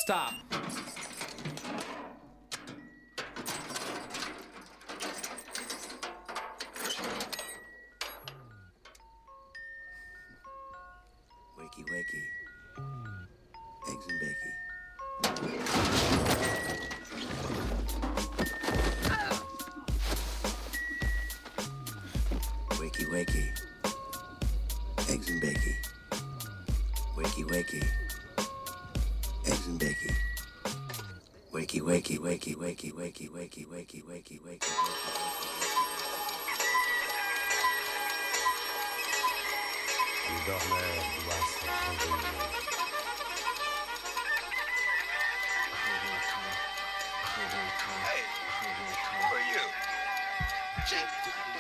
Stop. Wakey, wakey. Eggs and bacon. Wakey, wakey. Eggs and bacon. Wakey, wakey. Eggs and bacon. Wakey, wakey, wakey, wakey, wakey, wakey, wakey, wakey, wakey. Le dormeur doit se réveiller. Hey, who are you? Chief.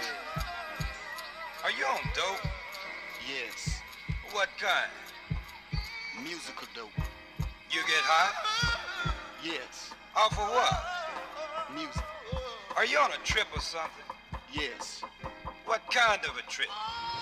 Are you on dope? Yes, What kind? musical dope. You get high? Yes, Off of what? music. Are you on a trip or something? Yes, What kind of a trip?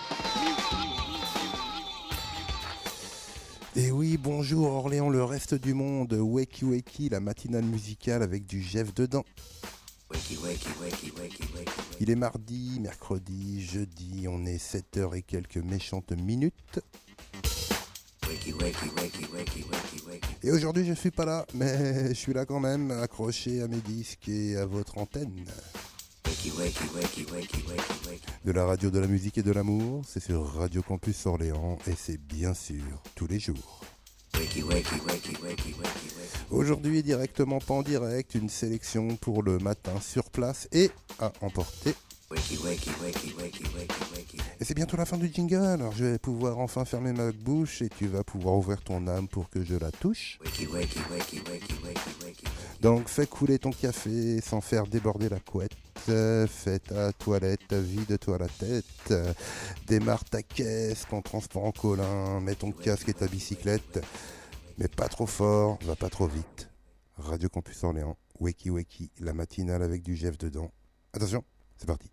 Et oui, bonjour Orléans, le reste du monde, Wakey Wakey, la matinale musicale avec du Jeff dedans. Wakey, wakey, wakey, wakey, wakey. Il est mardi, mercredi, jeudi, on est 7h et quelques méchantes minutes. Wakey, wakey, wakey, wakey, wakey, wakey. Et aujourd'hui je suis pas là, mais je suis là quand même, accroché à mes disques et à votre antenne. Wakey, wakey, wakey, wakey, wakey, wakey. De la radio de la musique et de l'amour, c'est sur Radio Campus Orléans et c'est bien sûr tous les jours. Wakey, wakey, wakey, wakey, wakey, wakey. Aujourd'hui directement pas en direct, une sélection pour le matin sur place et à emporter. Wakey, wakey, wakey, wakey, wakey, wakey. Et c'est bientôt la fin du jingle, alors je vais pouvoir enfin fermer ma bouche et tu vas pouvoir ouvrir ton âme pour que je la touche. Wakey, wakey, wakey, wakey, wakey, wakey. Donc fais couler ton café sans faire déborder la couette. Fais ta toilette, vide-toi la tête. Démarre ta caisse, ton transport en commun, mets ton casque et ta bicyclette. Mais pas trop fort, va pas trop vite. Radio Campus Orléans, Wakey Wakey, la matinale avec du Jeff dedans. Attention, c'est parti.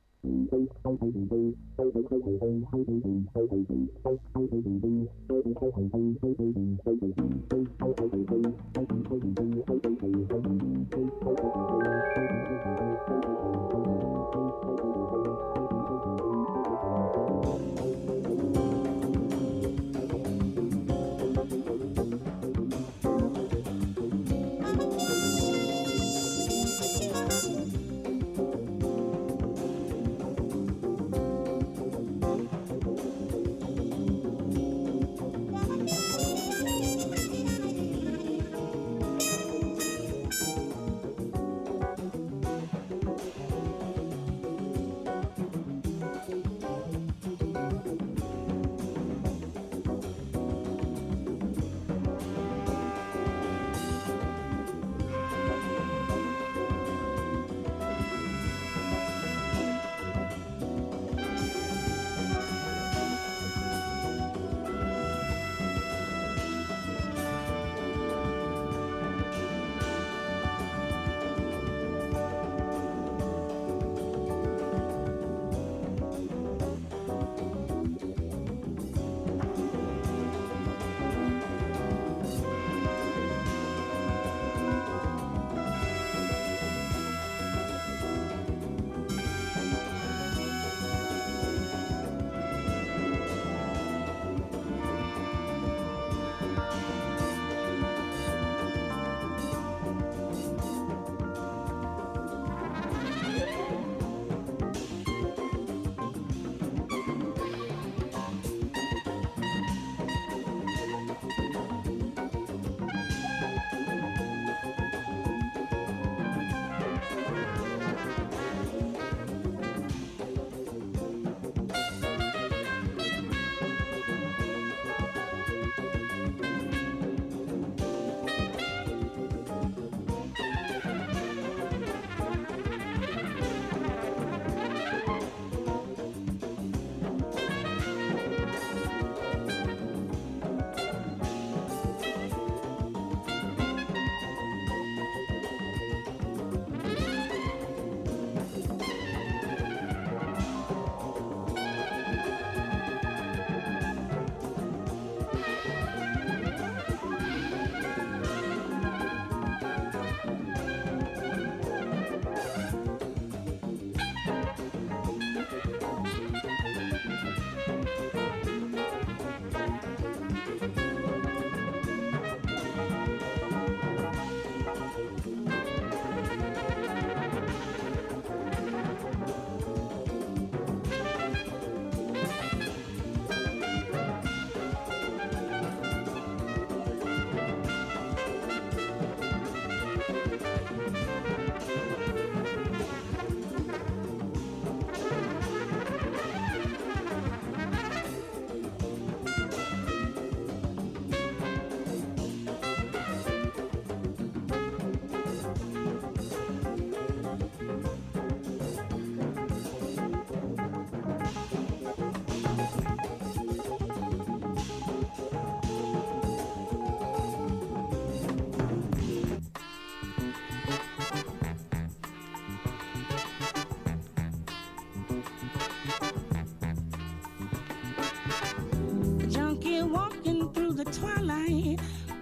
walking through the twilight.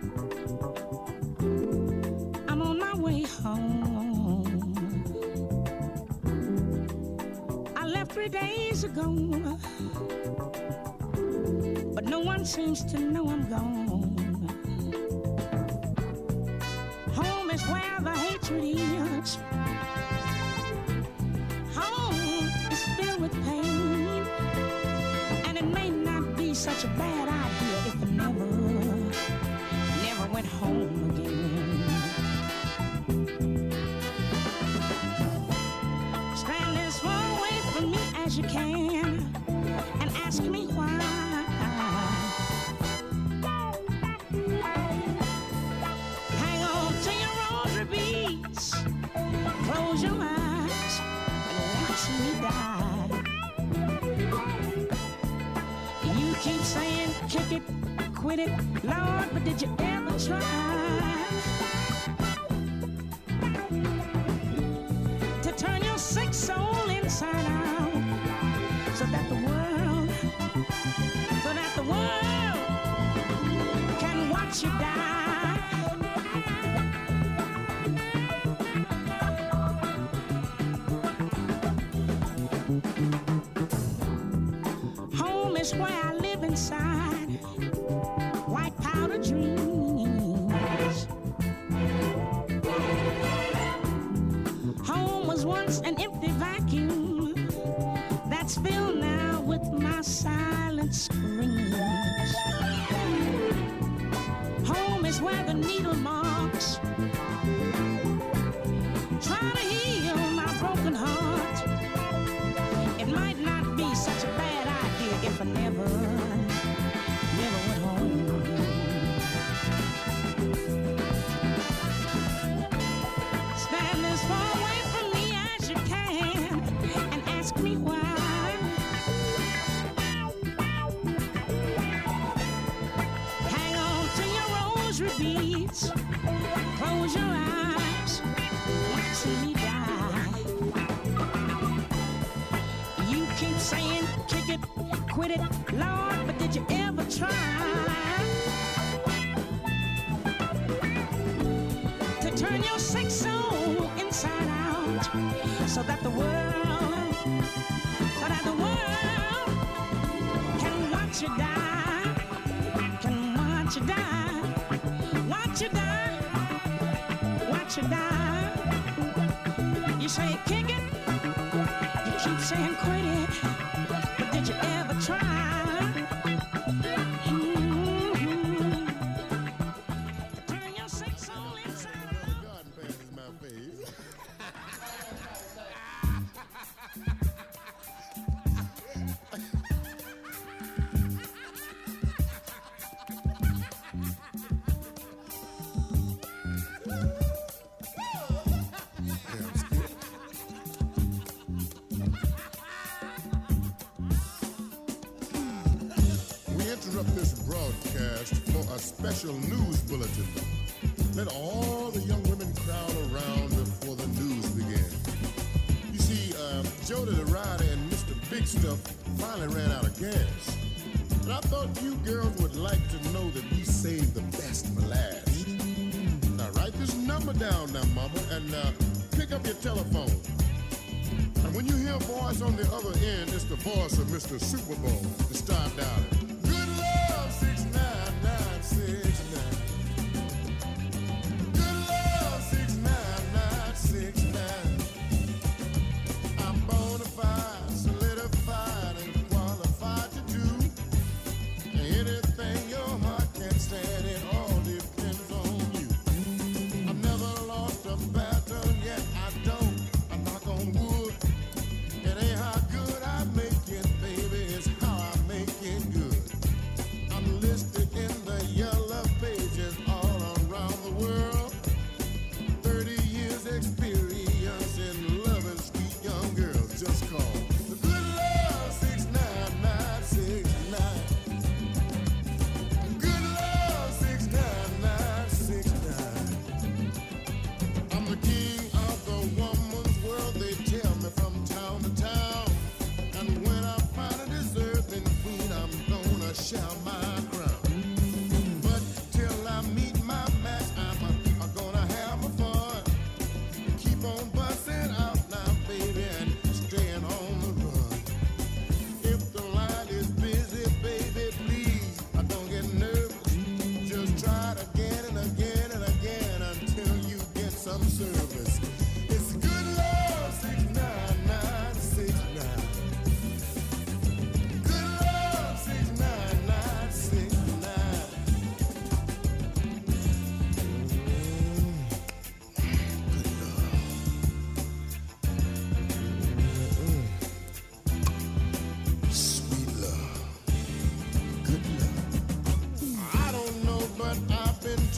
I'm on my way home. I left 3 days ago, but no one seems to know I'm gone. Home is where the hatred is. Home is filled with pain, and it may not be such a bad idea if I never went home again. Stand as far away from me as you can and ask me why. Hang on to your rosary beads, close your eyes and watch me die. You keep saying kick it, quit it, Lord, but did you ever try to turn your sick soul inside out so that the world can watch you die? Home is where I live inside white powder dreams. Home was once an empty vacuum that's filled now with my silent screams. Home is where the needle marks trying to heal my broken heart. It might not be such a bad idea if I never went home. Stand as far away from me as you can and ask me why. Hang on to your rosary beads, close your eyes, watch me die. You keep saying kick it, quit it, Lord, but did you ever try to turn your sick soul inside out so that the world can watch you die, can watch you die, watch you die, watch you die. You say kick it, you keep saying quit it, but did you ever try? Turn your sick soul inside out. Garden passes my face. We interrupt this broadcast for a special news bulletin. Let all the young women crowd around before the news begins. You see, Jody the Rider and Mr. Big Stuff finally ran out of gas. And I thought you girls would like to know that we saved the best for last. Now write this number down now, mama, and pick up your telephone. And when you hear a voice on the other end, it's the voice of Mr. Super Bowl. To start down. Good love, 69969. Good love, 69969. I'm bona fide, solidified, and qualified to do anything your heart can stand. It all depends on you. I've never lost a battle, yet I don't. I knock on wood. It ain't how good I make it, baby. It's how I make it good. I'm listed in the yellow pages all around the world. 30 years experience in loving sweet young girls. Just call the Good Love 69969. Good Love 69969. I'm the king of the woman's world. They tell me from town to town. And when I find a deserving queen, I'm gonna shout my crown.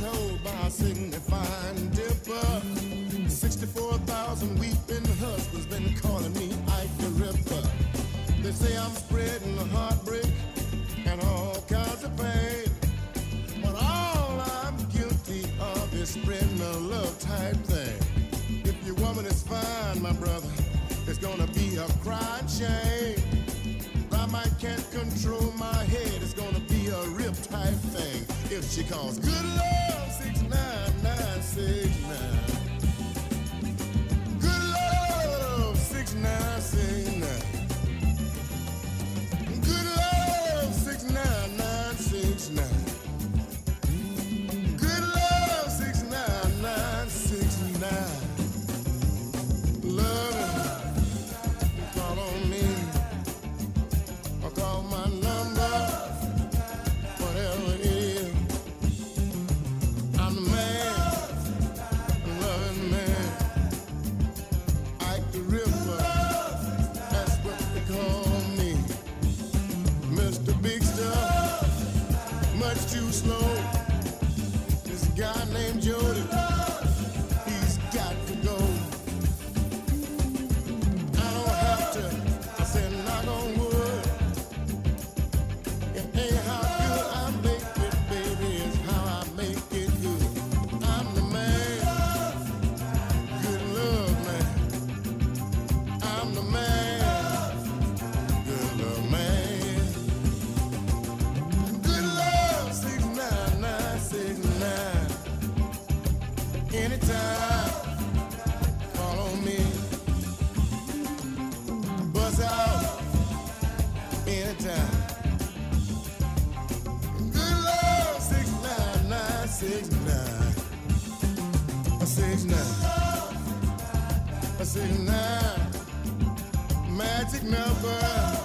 told by a signifying dipper. 64,000 weeping husbands been calling me Ike the Ripper. They say I'm spreading heartbreak and all kinds of pain. But all I'm guilty of is spreading a love type thing. If your woman is fine, my brother, it's gonna be a crying shame. If I might can't control my head, it's gonna be a rip type thing. If she calls good love 69969. Good love 6969. Good love 69969. Good love 69969. Love it. Call on me. Or call my number. Whatever it is. I'm the man. Loving man. Ike the Ripper. That's what they call me. Mr. Big Stuff. Much too slow. This guy named Jody. He's got to go. I don't have to. I said knock on wood. It ain't how good I make it, baby. It's how I make it good. I'm the man. Good love, man. I'm the man. Good love, man. Good love 69969. Anytime, call on me. Buzz out anytime. Good love 69969. A 69. A 69. Magic number.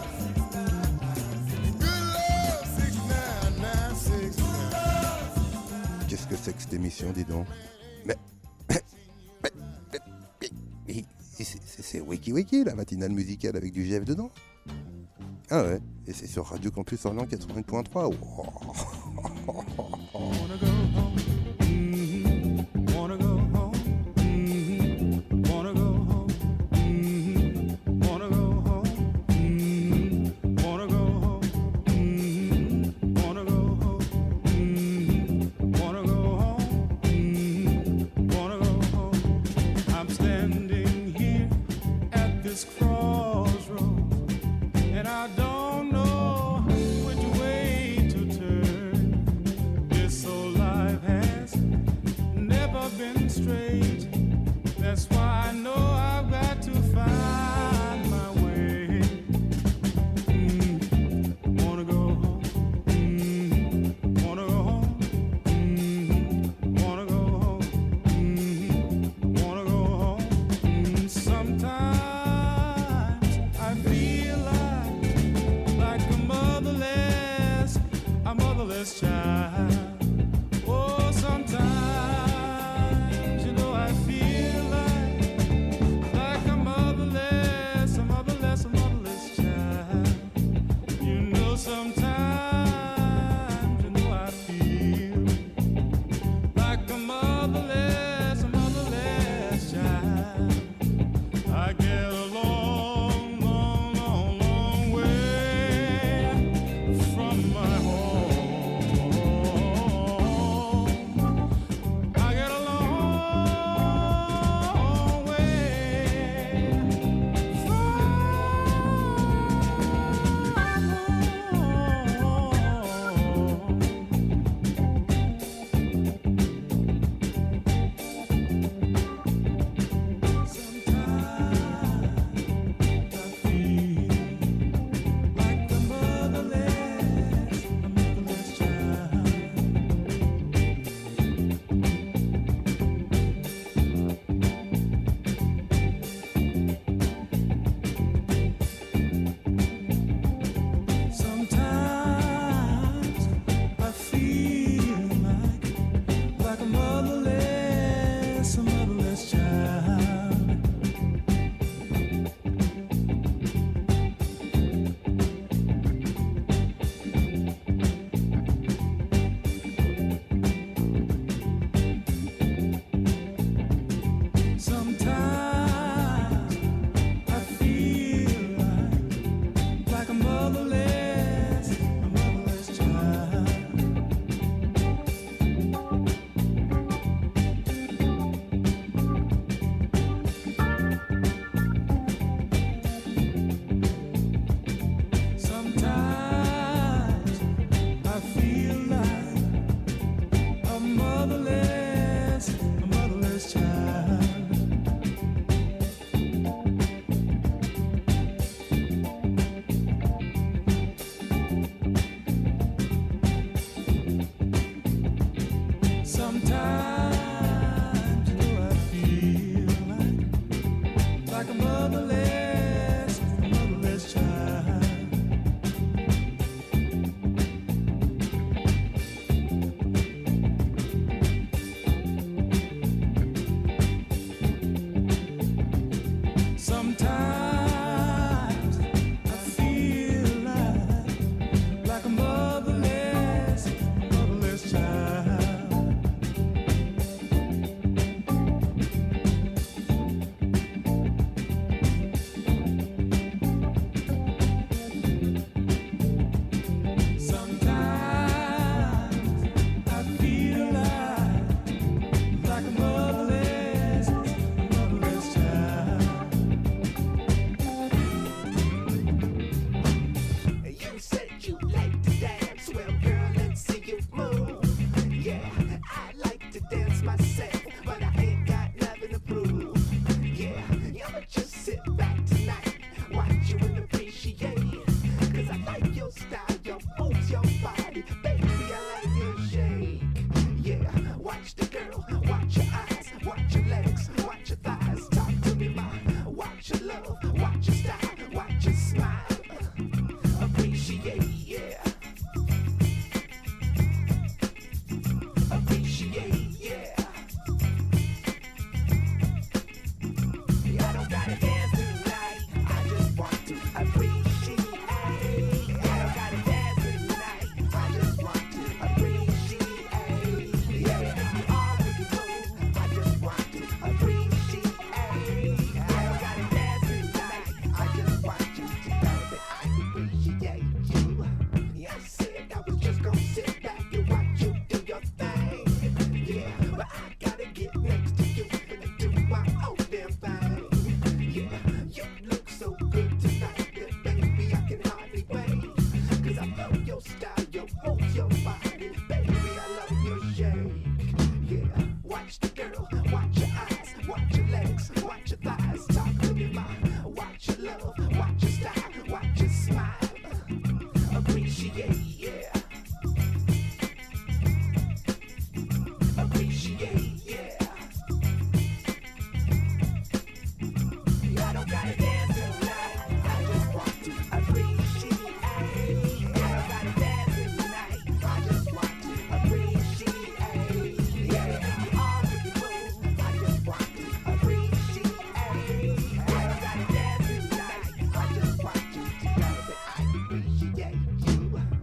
Good love 69969. Qu'est-ce que c'est que cette émission, dis donc? Mais c'est Wiki Wiki, la matinale musicale avec du GF dedans. Ah ouais, et c'est sur Radio Campus Orléans 80.3. Wow. Wanna go home. Mm-hmm. Wanna go home. Mm-hmm. Wanna go home. Mm-hmm. Wanna go home. Mm-hmm. Wanna go home. Mm-hmm. Wanna go home. Mm-hmm. Wanna go home. Mm-hmm. Wanna go home. I'm standing here at this crossroad, and I don't know which way to turn. This old life has never been straight. That's why I know I've got to find my way. Wanna go home. Wanna go home. Wanna go home. Wanna go home. Sometimes I feel like a motherless child. Oh, sometimes, you know, I feel like a motherless child. You know, sometimes, you know, I feel like a motherless child. I get a long, long, long, long way from my home. your body, baby, I like your shake. Yeah, watch the girl, watch your eyes, watch your legs, watch your thighs. Talk to me, ma. Watch your love, watch your style, watch your smile. Appreciate, yeah. Appreciate, yeah. I don't gotta dance tonight, I just want to appreciate. I don't gotta dance tonight, I just want to appreciate. Yeah, you are beautiful, I just want to appreciate. I don't gotta dance tonight, I just want you to know that I appreciate you. Yeah, I said I was just gonna sit back and watch you do your thing. Yeah, but I gotta get next to you and do my own damn thing. Yeah, you look so good tonight that baby I can hardly wait. Cause I love your style, your moves, your body. Baby, I love your shake. Yeah, watch the girl, watch your eyes, watch your legs, watch your thighs. Talk to me, ma. Watch your love, watch your style, watch your smile. Appreciate, yeah. Appreciate, yeah. I don't gotta dance tonight, I just want to appreciate. I don't gotta dance tonight, I just want to appreciate. Yeah, you are beautiful, I just want to appreciate. I don't gotta dance tonight, I just want you to know that I appreciate you.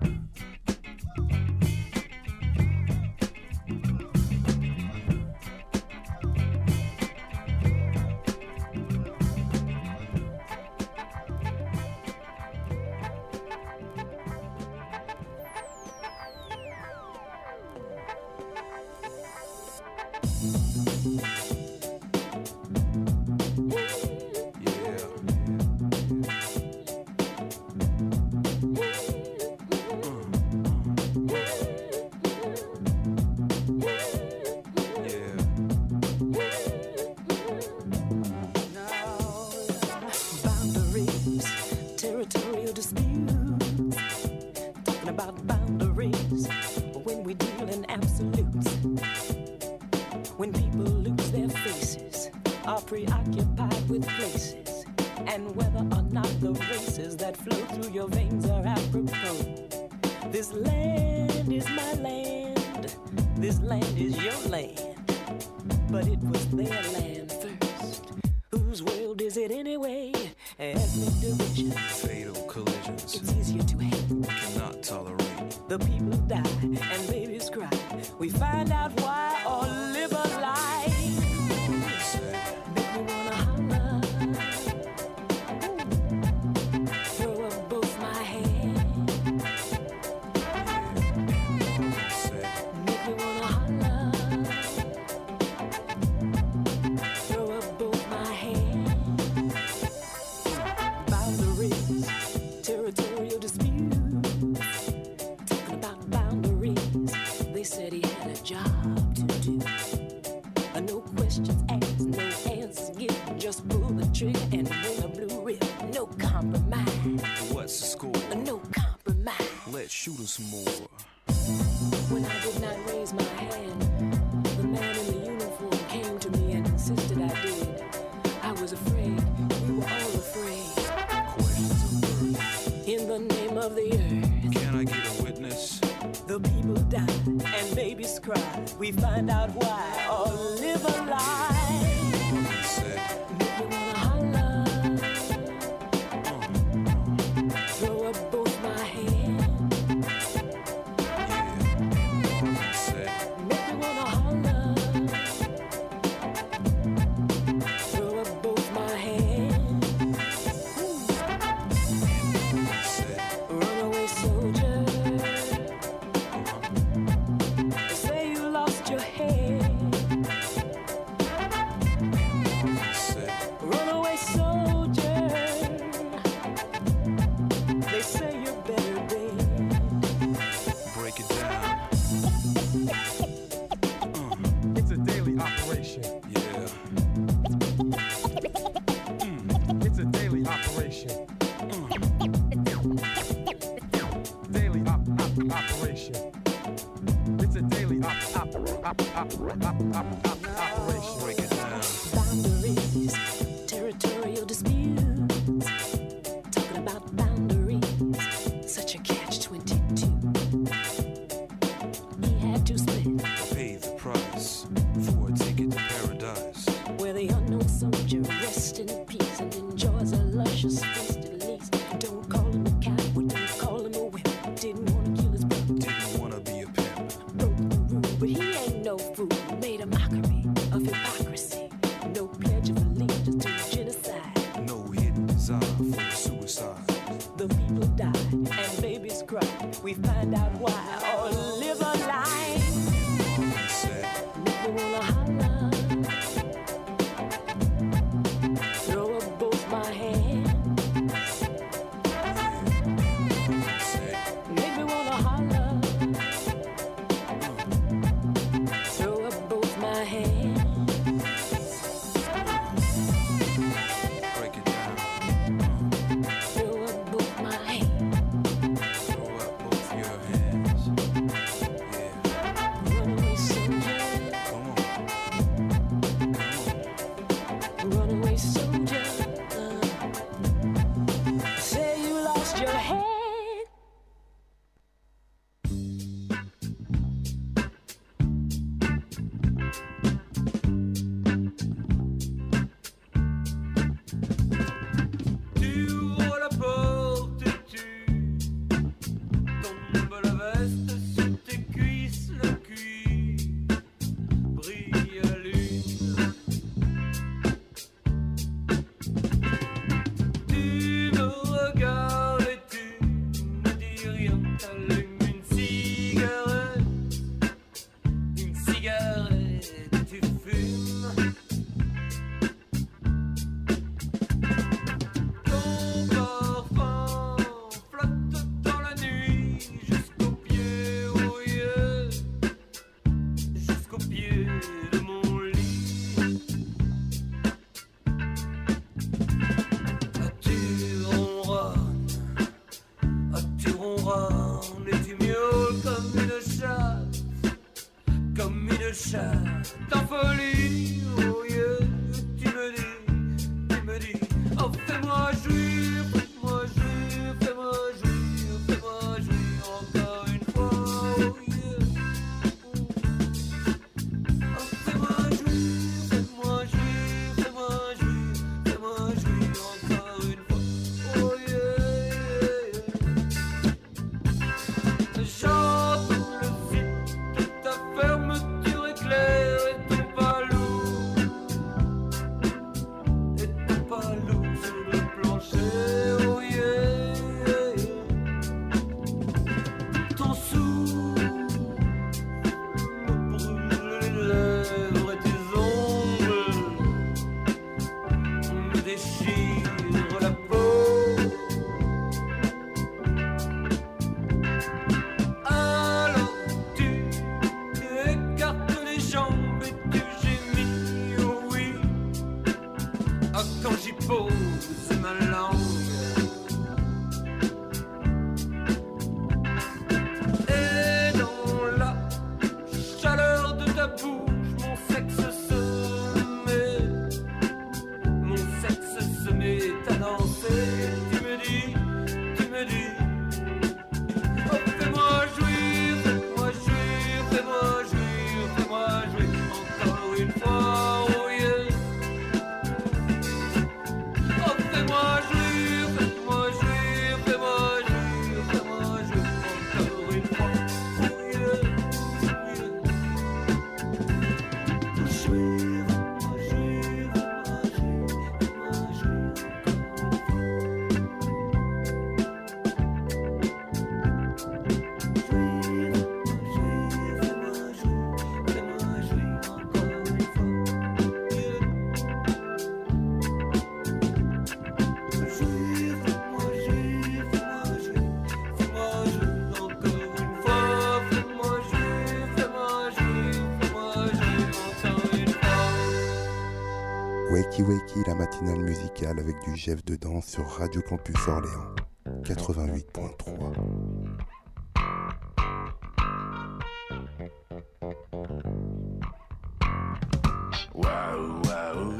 Boundaries, territorial disputes. Talking about boundaries when we deal in absolutes. When people lose their faces, are preoccupied with places, and whether or not the races that flow through your veins are apropos. This land is my land, this land is your land, but it was their land first. Whose world is it anyway? Ethnic division, fatal collisions, it's easier to hate. cannot tolerate. The people die and babies cry. We find out why or live a lie. Make me wanna holler. Throw up both my hands. Make me wanna holler. Throw up both my hands. Boundaries, territorial disputes. Talking about boundaries. They said he had a job to do. No questions asked, no answers given. Just pull the trigger and win a blue ribbon. No compromise. What's the score? No compromise. Let's shoot 'em some more. When I did not raise my hand, the man in the uniform came to me and insisted I did. I was afraid. We were all afraid. Questions of birth. In the name of the earth, Can I get a witness? the people die and babies cry. We find out why or live a lie. Say, Make me wanna holler. Throw up both my hands. say, Make me wanna holler. Throw up both my hands. say, Runaway soldier. Say you lost your head. operation. It's a daily operation. Break it down. Boundaries, territorial disputes. Talking about boundaries, such a catch-22. He had to split. Pay the price for a ticket to paradise. Where the unknown soldier rests in peace and enjoys a luscious feast at least. Don't call him a coward, don't call him a wimp. Didn't want to kill his brother. Didn't wanna be a pimp. Broke the rule, but he ain't no fool. Made a mockery of hypocrisy. No pledge of allegiance to genocide. No hidden desire for suicide. The people died and babies cried. We find out why or live a lie. Marvin said, Make me wanna holler. Throw up both my hands. Marvin said, Make me wanna holler. Throw up both my hands. break it down. Throw up both my hands. Throw up both your hands. Yeah, Runaway soldier. come on. Runaway soldier. Say you lost your head. Tu ouvres la porte et tu tombes la veste sur tes cuisses, le cuir brille à la lune. Tu me regardes et tu ne dis rien, t'allumes une cigarette et tu fumes. Ton parfum flotte dans la nuit jusqu'au pied, oh yeah, jusqu'au pied de mon lit. Tu ronronnes et tu miaules comme une chatte en folie, oh yeah. Tu me dis, oh fais-moi jouir, fais-moi jouir, fais-moi jouir, fais-moi jouir encore une fois, oh yeah. Oh fais-moi jouir, fais-moi jouir, fais-moi jouir, fais-moi jouir encore une fois, oh yeah. J'entends le vide de ta fermeture éclair et ton palou sur le plancher, oh yeah. Ton souffle me brûle les lèvres et tes ongles me déchirent la peau. Alors tu écartes les jambes et tu gémis, oh oui. Ah, quand j'y pose ma langue. Et dans la chaleur de ta bouche, mon sexe se met à danser. Tu me dis, oh fais-moi jouir, fais-moi jouir, fais-moi jouir, fais-moi jouir encore une fois, oh yeah. Oh fais-moi jouir, fais-moi jouir, fais-moi jouir, fais-moi jouir encore une fois, oh yeah. Jouir, fais-moi jouir, fais-moi jouir, Wakey Wakey, la matinale musicale avec du Jeff dedans sur Radio Campus Orléans 88.3. Waouh, waouh,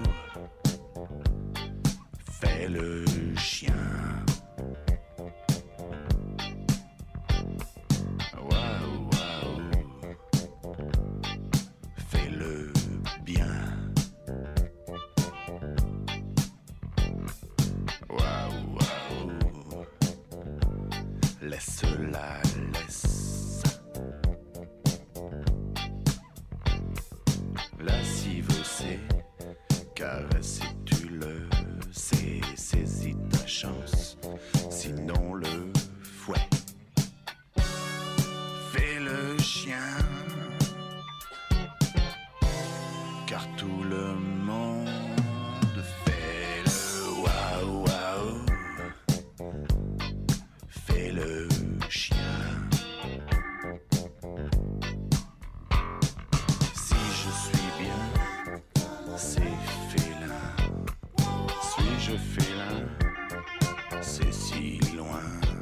fais le chien. Waouh, waouh, fais le bien. Waouh, waouh, laisse-la, laisse. Lascive, c'est caresse si tu le sais, saisis ta chance, sinon le fouet. Fais le chien, car tout le monde fait le waouh waouh. Fais le chien. Si je suis bien, c'est félin. Suis-je félin? C'est si loin.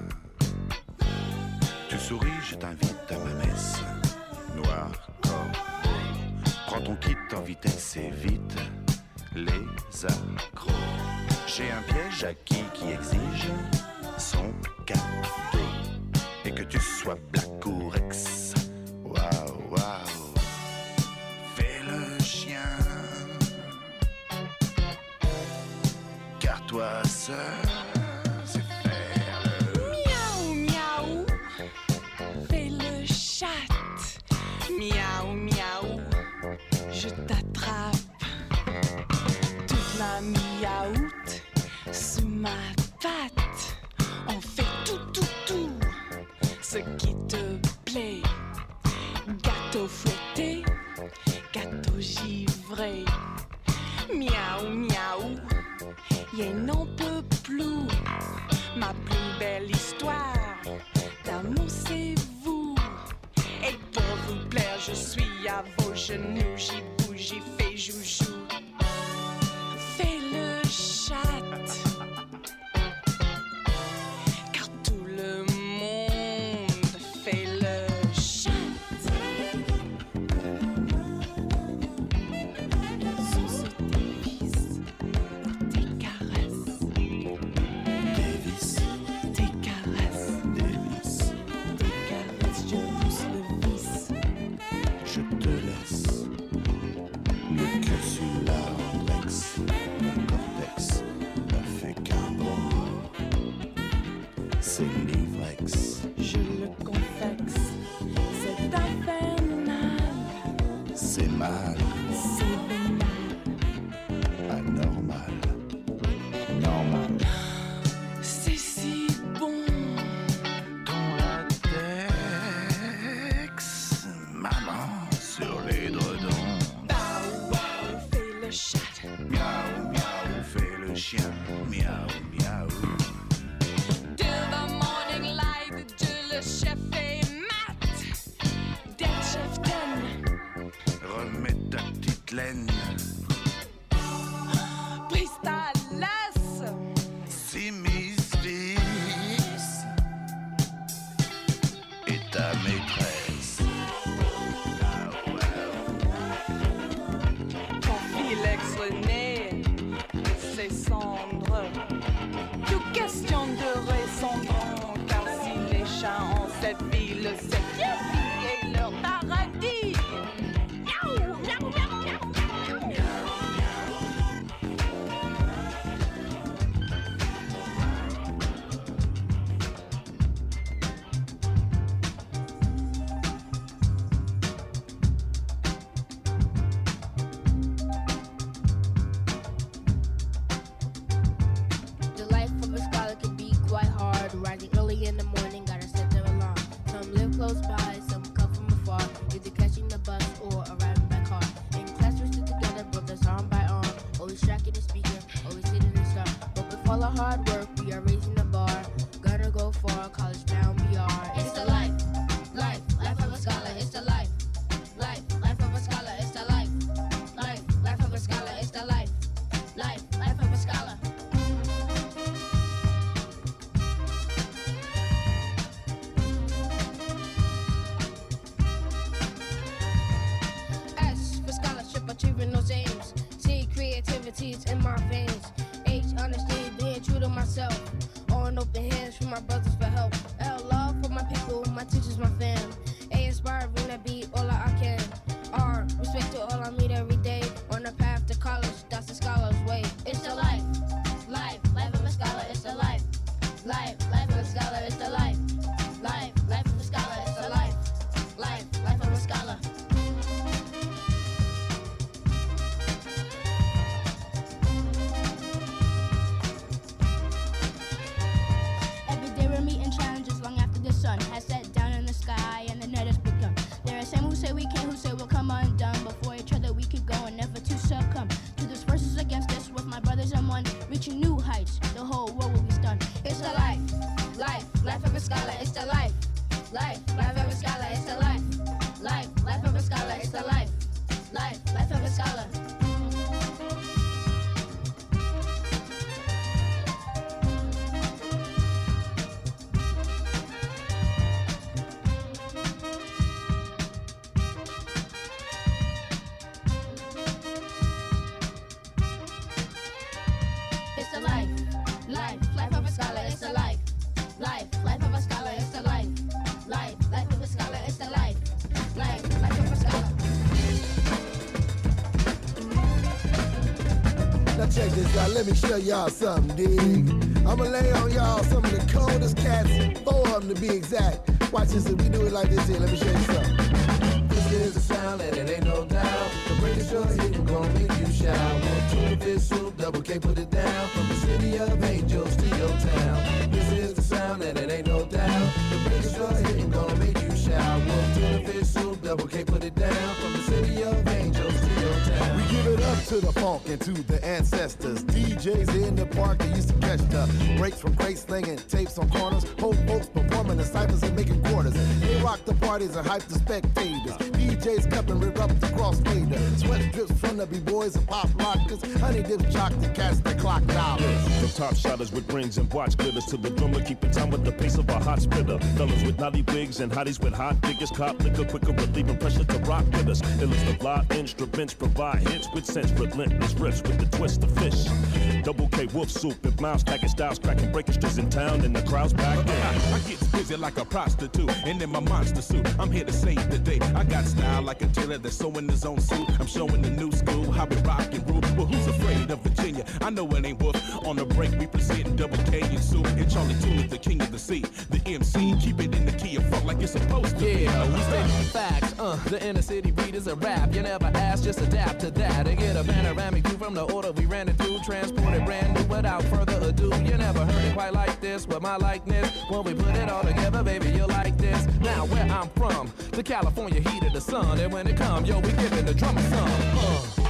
Tu souris, je t'invite à ma messe. Noir, corbeau, prends ton kit en vitesse et vite les accros. J'ai un piège à qui exige son cadeau. Et que tu sois black ou rex. Waouh, waouh, fais le chien. Car toi seul, c'est faire le miaou, miaou, fais le chat. Miaou, miaou, je t'attrape. Toute la miaoute sous ma patte. On fait tout, tout, tout, ce qui te plaît. Gâteau fouetté, gâteau givré. Miaou, miaou, y'a n'en peut plus. Ma plus belle histoire d'amour, c'est vous. Et pour vous plaire, je suis à vos genoux. J'y bouge, j'y fais joujou. Fais le chat. Car tout le monde fait le chat. Sous ce dévice, tes caresses. Davis, Tes caresses, Davis, tes caresses, je pousse le vice. je te laisse le cul sur l'ardex. Mon cortex n'a fait qu'un bon mot. C'est l'ivrex. Je le confexe, c'est infernal, C'est mal, c'est vénal. anormal, normal. C'est si bon, Ton latex, maman sur l'édredon. Bow wow, fais le chat. Miaou, miaou, fais le chien. Miaou, miaou. Till the morning light, de le chef est mat. Dead chef ten, Remets ta petite laine. brise ta laisse. Si Miss Vis et ta maîtresse. Ton filex le nez, c'est cendre. Plus question de ressemblance, car si les chats ont cette ville, cette vieille vie est leur paradis. Miaou, miaou, miaou, miaou. The life of a scholar can be quite hard. Rising early in the morning, gotta set their alarm. Some live close by, some come from afar. Either catching the bus or arriving by car. In class we sit together, brothers arm by arm. Always tracking the speaker, always hitting the star. But with all our hard work, we are raising the bar. Gonna go far, college bound we are. It's the life, life, life of a scholar. It's the life, life, life of a scholar. It's the life, life, life of a scholar. It's the life, life, life of a scholar. S for scholarship, achieving those aims. life of a scholar. It's a life of a scholar. It's a life of a scholar. It's a life of a scholar. It's a life of a scholar. Now check this out, let me show y'all something, dig. I'ma lay on y'all some of the coldest cats, 4 of them to be exact. Watch this, if we do it like this here, let me show you something. This is the sound and it ain't no doubt. The break your hit gonna make you shout. 1, 2, fish soup, double K, put it down. From the city of angels to your town. This is the sound and it ain't no doubt. The break your hit gonna make you shout. 1, 2, fish soup, double K, put it down. From the city of angels to your town. We give it up to the funk and to the ancestors. DJs in the park, they used to catch the breaks from crates, slinging tapes on corners. Whole folks performing the ciphers and making quarters. They rock the parties and hype the spectators. DJs cup and rip up the cross fader. Sweat drips from the b-boys and pop rockers. Honey dips chalk the cats that clock dollars. From top shotters with rings and watch glitters to the drummer keeping time with the pace of a hot spitter. Fellas with naughty wigs and hotties with hot figures. Cop liquor quicker, relieving pressure to rock with us. Illest of live instruments provide hits with sense, relentless riffs with the twist of fish. Double K wolf soup and mouse packing styles, cracking breakers just in town and the crowd's back in. I get busy like a prostitute and in my monster suit. I'm here to save the day. I got style like a tailor that's sewing his own suit. I'm showing the new school how we rock and rule. Well, who's afraid of Virginia? I know it ain't Wolf. On the break, we present Double K and Soup. And Charlie Tune is the king of the sea. The MC, keep it in the key of funk like it's supposed to be. Yeah, we state facts. The inner city beat is a rap. You never ask, just adapt to that. And get a panoramic view from the order we ran it through. Transported brand new without further ado. You never heard it quite like this with my likeness. When we put it all together, baby, you'll like this. Now, where I'm from, the California heat of the sun. And when it come, yo, we giving the drummer some.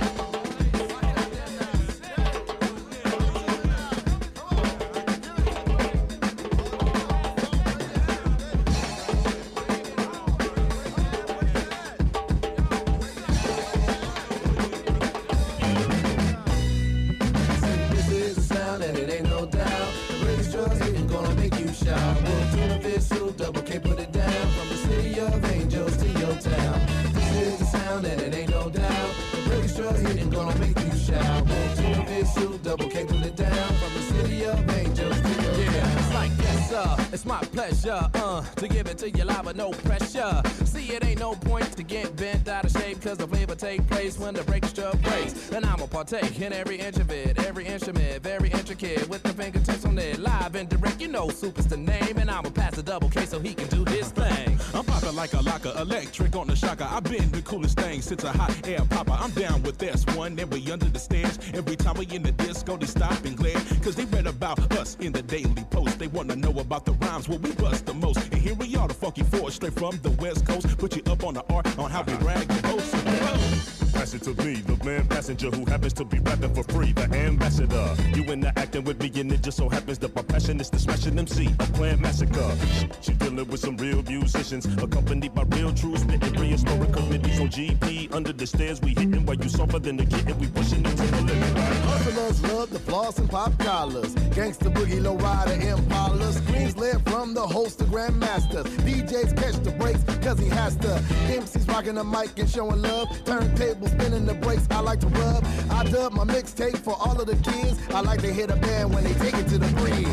It's my pleasure, to give it to you live with no pressure. See, it ain't no point to get bent out of shape, cause the flavor take place when the orchestra breaks. And I'ma partake in every inch of it, every instrument, very intricate, with the fingertips on it, live and direct. You know Super's the name, and I'ma pass the Double K so he can do his thing. I'm popping like a locker, electric on the shocker. I've been the coolest thing since a hot air popper. I'm down with S1, and we under the stairs. Every time we in the disco, they stop and glare, cause they read about us in the Daily Post. They wanna know about the rhymes where we bust the most. And here we are, the Funky Four, straight from the West Coast. Put you up on the art on how we brag and boast. Pass it to me, the man passenger who happens to be rapping for free, the ambassador. You in the acting with me, and it just so happens that my passion is to smashing MC, a planned massacre. She dealing with some real musicians, accompanied by real true spitting, prehistoric committees on GP. Under the stairs, we hitting while you softer than the kitten, we pushing it to the limit. Hustlers love the floss and pop collars. Gangsta boogie, low rider, Impala. Screams led from the host to grandmasters. DJs catch the breaks, cause he has to. MCs rocking the mic and showing love. Turntable spinning the brakes, I like to rub. I dub my mixtape for all of the kids. I like to hit a band when they take it to the bridge.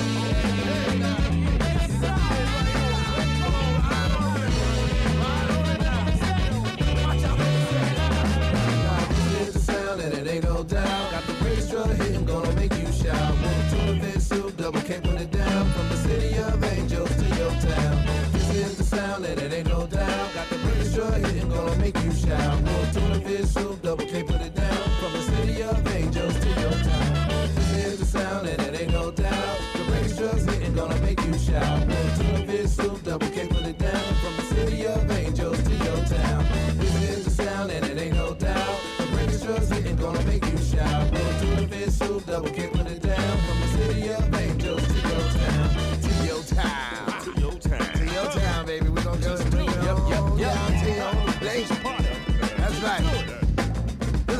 And it ain't no doubt. Got the orchestra hitting, gonna make you shout. 1, 2, fish soup, Double K, put it down. From the city of angels to your town. This is the sound, and it ain't no doubt. Got the orchestra hitting, gonna make you shout. 1, 2, fish soup, Double K, put it down. From the city of angels to your town. This is the sound, and it ain't no doubt. The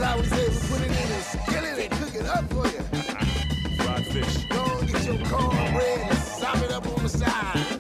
I would say we put it in a skillet and cook it up for you. Fried fish. Go and get your cornbread and sop it up on the side.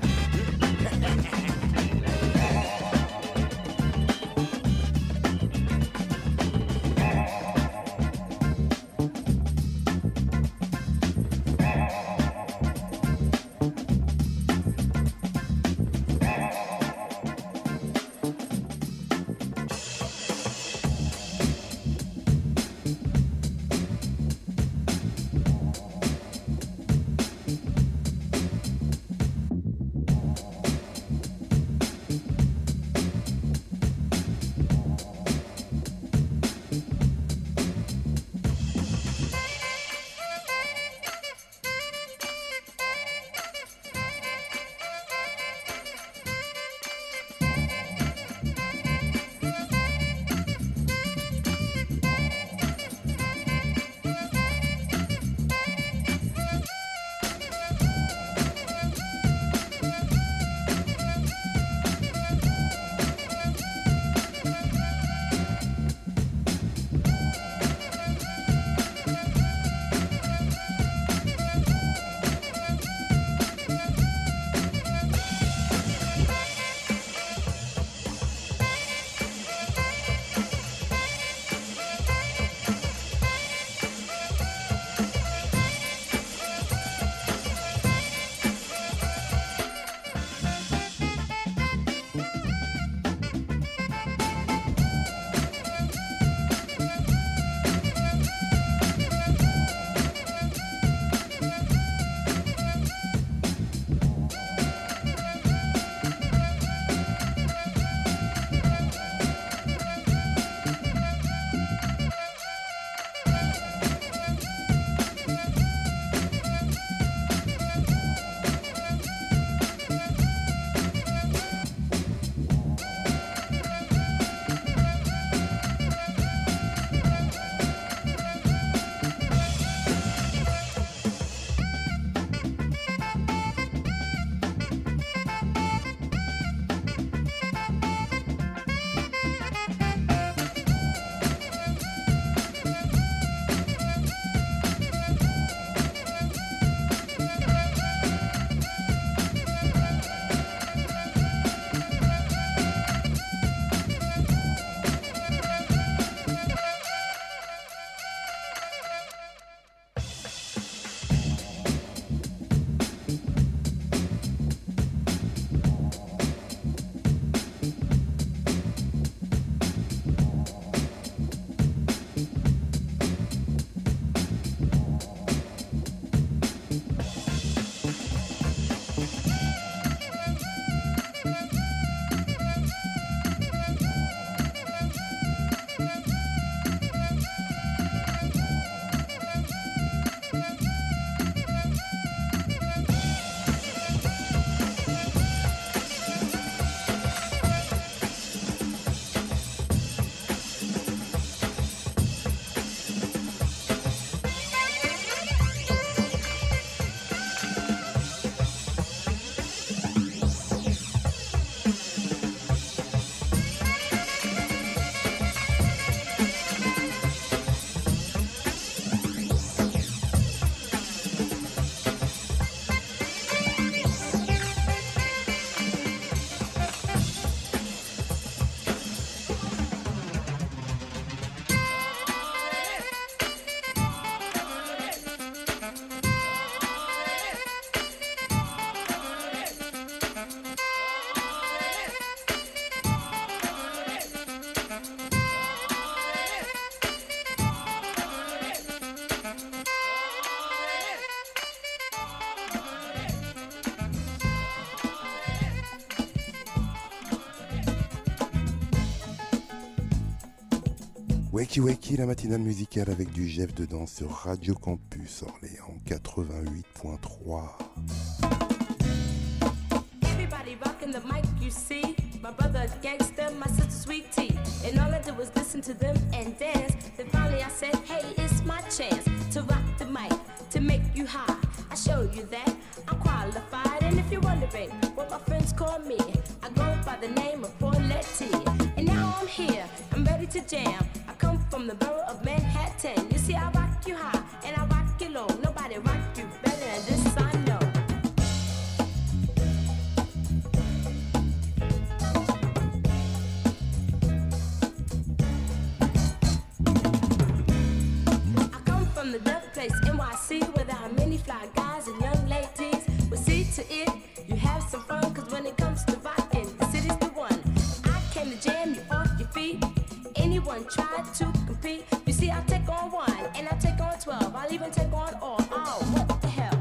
Wakey Wakey, la matinale musicale avec du Jeff dedans sur Radio Campus Orléans 88.3. Everybody rocking the mic, you see. My brother a gangster, my sister sweet tea. And all I did was listen to them and dance. Then finally I said, hey, it's my chance to rock the mic, to make you high. I show you that I'm qualified. And if you're wondering what my friends call me, I go by the name of Paulette T. And now I'm here, I'm ready to jam. I come from the borough of anyone try to compete. You see, I'll take on 1 and I'll take on 12. I'll even take on all. Oh, what the hell?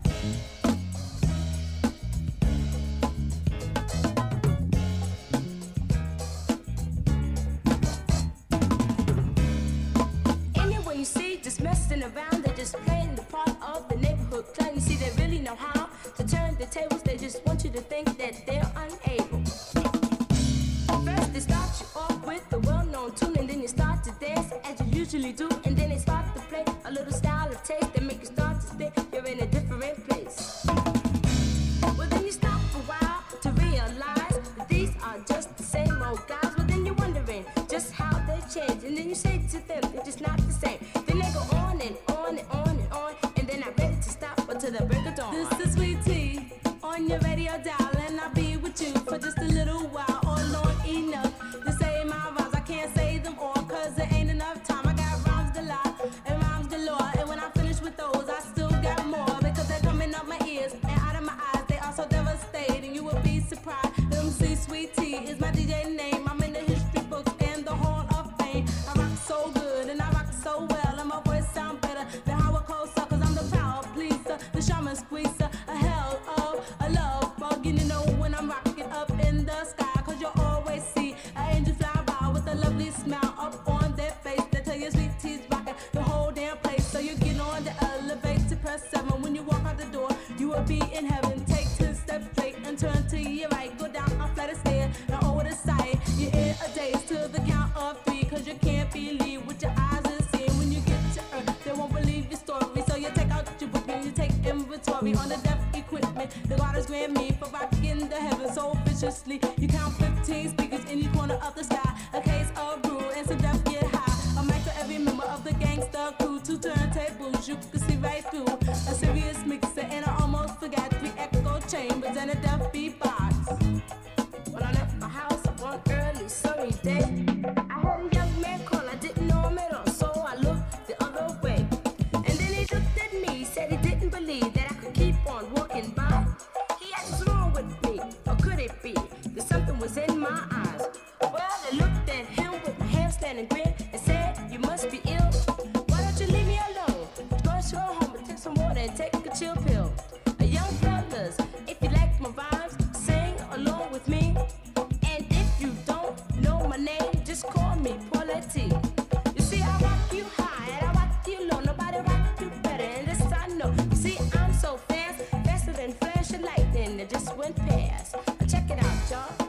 Anyone you see just messing around, they're just playing the part of the neighborhood clown. You see, they really know how to turn the tables. They just want you to think that they're unable. First they start you off with the well-known tune, and then you start to dance as you usually do, and then they start to play a little style of taste that make you start to think you're in a different place. Well, then you stop a while to realize that these are just the same old guys. Well, then you're wondering just how they change, and then you say to them they're just not the same. Then they go on and on and on and on, and they're not ready to stop until the break of dawn. This is Sweet Tea on your radio dial, and I'll be with you for just a little while, or long enough to say my rhymes. I can't say them all, cause there ain't enough time. I got rhymes galore and rhymes galore, and when I finish with those, I still got more, because they're coming out my ears and out of my eyes. They are so devastating, you would be surprised. MC Sweet Tea is my DJ name. I'm in the history books and the Hall of Fame. I rock so good and I rock so well, and my voice sound better than Howard Cosell, cause I'm the power pleaser, the shaman squeezer, a hell of a love bug. You know when I'm rocking up in the sky, cause you'll always see an angel fly by with a lovely smile up on their face. They tell you Sweet Tea's rocking the whole damn place. So you get on the elevator, press 7. When you walk out the door, you will be in heaven. Take 10 steps straight and turn to your right. Go down a flight of stairs and over the side. You're in a daze to the count of 3, cause you can't believe what your eyes are seeing. When you get to Earth, they won't believe your story. So you take out your book and you take inventory on the deaf equipment the God has granted me for rocking the heavens so viciously. You count 15 speakers in each corner of the sky. A case of brew and some deaf get high. A mic for every member of the gangster crew. 2 turntables you can see right through. A serious mixer and I almost forgot 3 echo chambers and a deaf beatbox. When I left my house one early sunny day, I had a young man call, I didn't know him at all, so I looked the other way. And then he looked at me, said he didn't believe that I could keep on walking by. He asked, what's wrong with me, or could it be that something was in my eyes? Well, I looked at him with my handstand and grin and said, you must be ill. Why don't you leave me alone? Go to home and take some water and take a chill pill. Young fellas, if you like my rhymes, sing along with me. And if you don't know my name, just call me Paulette T. You see, I rock you high and I rock you low. Nobody rock you better, and this I know. You see, I'm so fast, faster than flash of lightning that just went past. Check it out, y'all.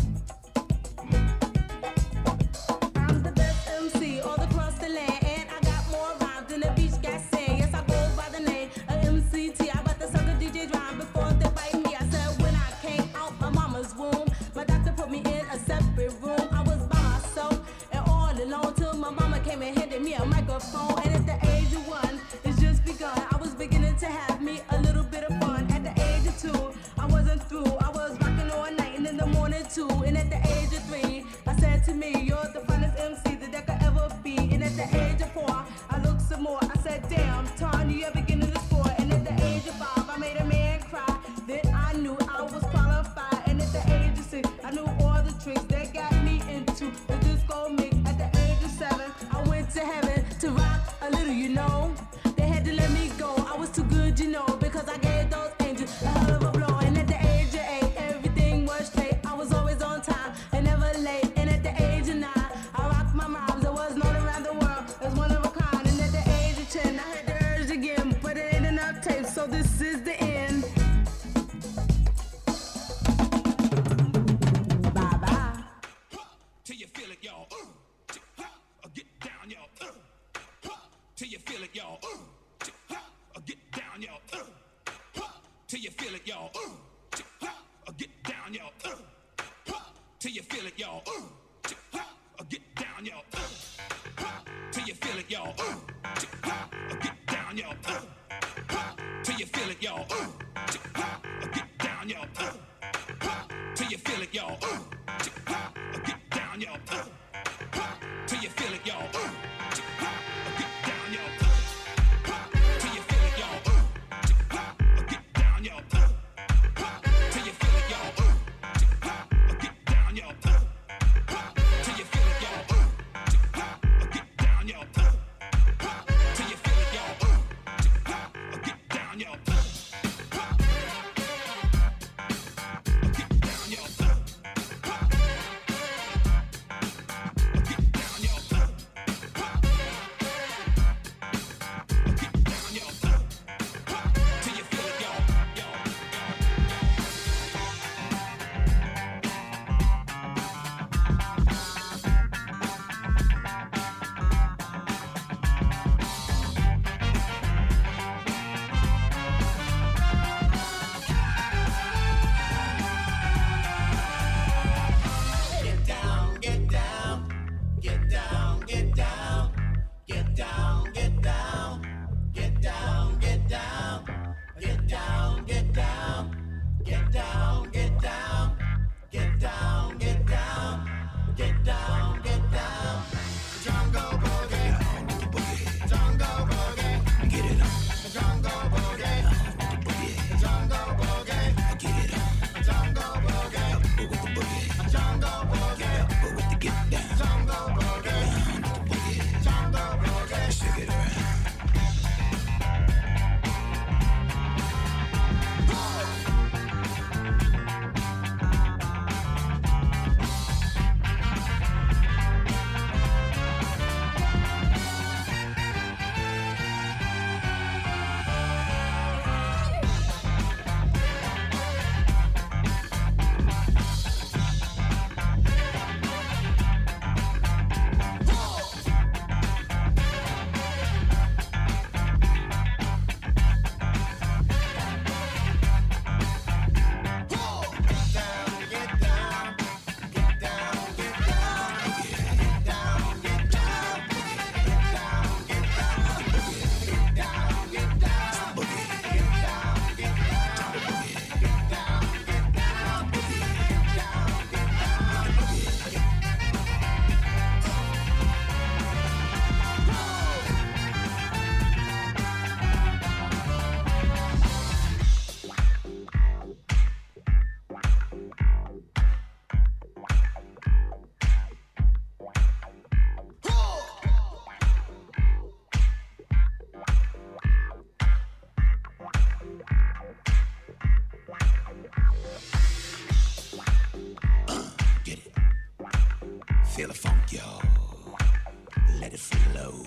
I'm the best MC all across the land, and I got more rhymes than the beach got sand. Yes, I go by the name of MCT. I bet the sucker DJs rhyme before they bite me. I said when I came out my mama's womb, my doctor put me in a separate room. I was by myself and all alone till my mama came and handed me a microphone. And at the age of 1, it's just begun. I was beginning to have me a little bit of fun. At the age of 2, I wasn't through. I was rocking all night and in the morning too. And at the age of 3, I said to me, you're the finest MC that there could ever be. And at the age of 4, I looked some more. I said, damn, Tony, you're beginning to score. And at the age of 5, I made a man cry. Then I knew I was qualified. And at the age of 6, I knew all the tricks that got me into the disco mix. At the age of 7, I went to heaven to rock a little, you know. They had to let me go. I was too good, you know, because I gave those angels a hell of a blow. And at the age of 8, everything was straight. I was always on time and never late. And at the age of 9, I rocked my rhymes. I was known around the world as one of a kind. And at the age of 10, I had the urge again, but it ain't enough tape, so this is the end. Bye-bye. Till you feel it, y'all. Get down, y'all. Till you feel it, y'all. Get down, y'all. Till you feel it, y'all. Get down, y'all. Till you feel it, y'all. Get down, y'all. Till you feel it, y'all. Get down, y'all. Till you feel it, y'all. Get down, y'all. Till you feel it, y'all. Get down, y'all. Till you feel it, y'all. Get down, y'all. Till you feel it, y'all. Get down, y'all. Till you feel it, y'all. Get down, y'all. Till you feel it, y'all. Feel the funk, y'all. Let it flow.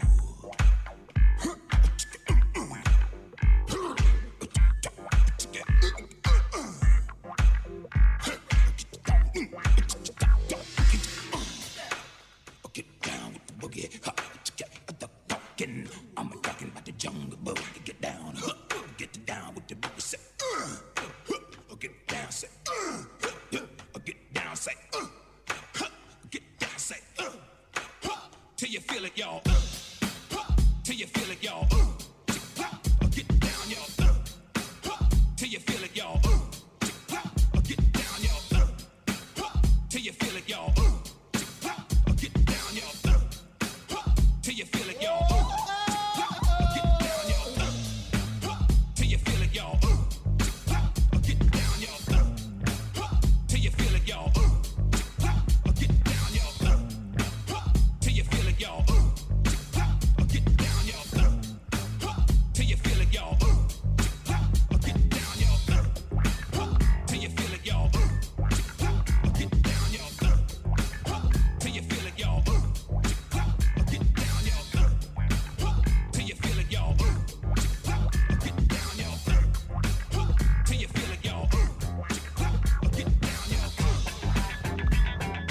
Get down with the boogie. The talking. I'm talking about the jungle boogie. Get down. Get down with the boogie. Say, get down. Say, get down. Say, get down. Say, till you feel it, y'all. Till you feel it, y'all. Get down, y'all. Till you feel it, y'all. Get down, y'all. Till you feel it, y'all. Get down, y'all. Till you feel it, y'all. Get down, y'all. Till you feel it, y'all. Get down, y'all. Till you feel it, y'all. Get down, y'all. Till you feel it, y'all. Get down, y'all. Till you feel it, y'all. Get down, y'all. Till you feel it, y'all. Get down, y'all. Till you feel it, y'all. Get down, y'all. Till you feel it, y'all. Get down, y'all. Till you feel it, y'all. Get down, y'all.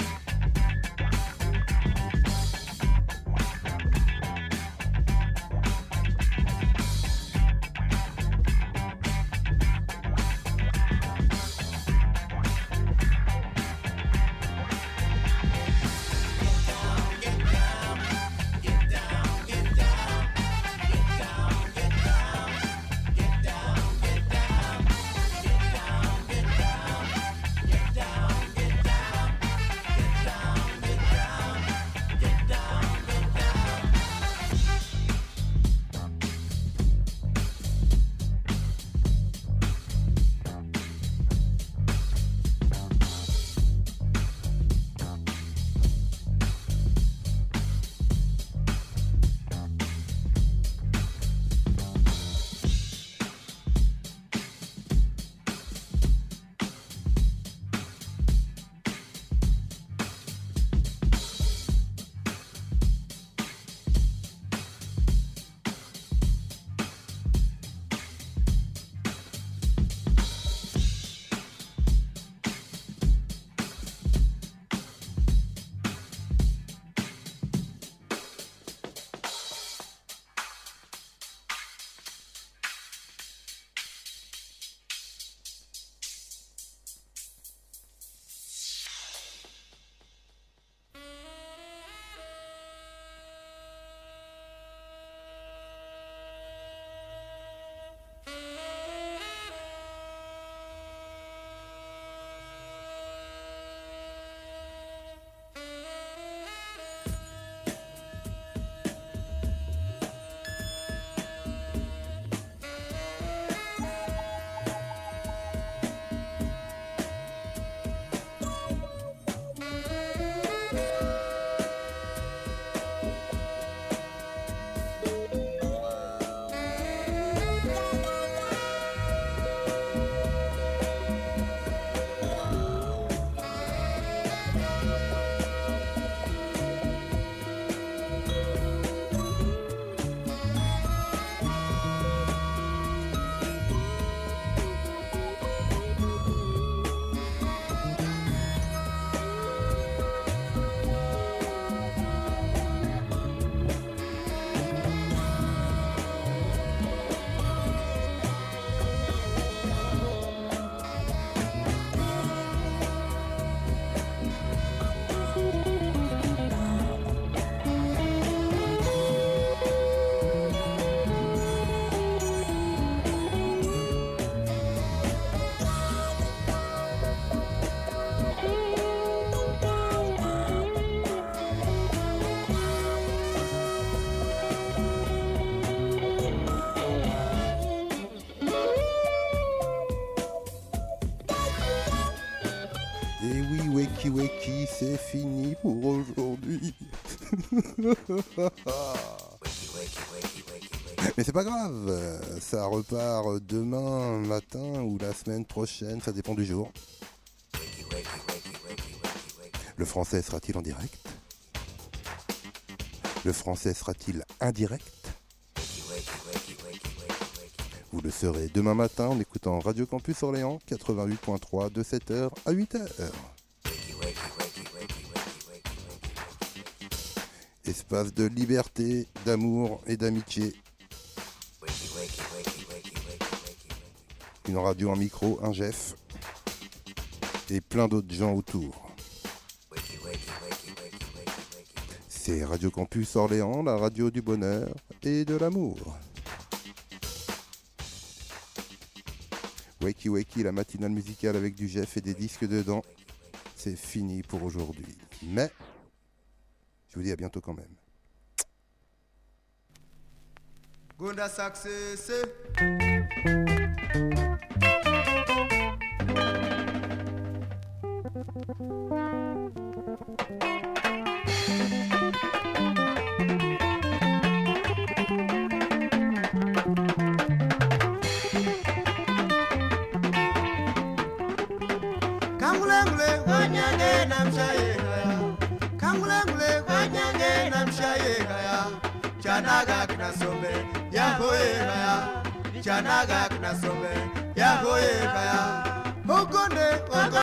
Wiki, c'est fini pour aujourd'hui. Mais c'est pas grave, ça repart demain matin ou la semaine prochaine, ça dépend du jour. Le français sera-t-il en direct? Le français sera-t-il indirect? Vous le saurez demain matin en écoutant Radio Campus Orléans 88.3 de 7h à 8h. Espace de liberté, d'amour et d'amitié. Une radio, un micro, un Jeff et plein d'autres gens autour. C'est Radio Campus Orléans, la radio du bonheur et de l'amour. Wakey Wakey, la matinale musicale avec du Jeff et des disques dedans. C'est fini pour aujourd'hui. Mais je vous dis à bientôt quand même. Gunda success. Kangulengule wanyange namshaye kaya. Kangulengule wanyange namshaye kaya. Chanaga kinasombe yahoye kaya. Chanaga kinasombe yahoye kaya. Ugonde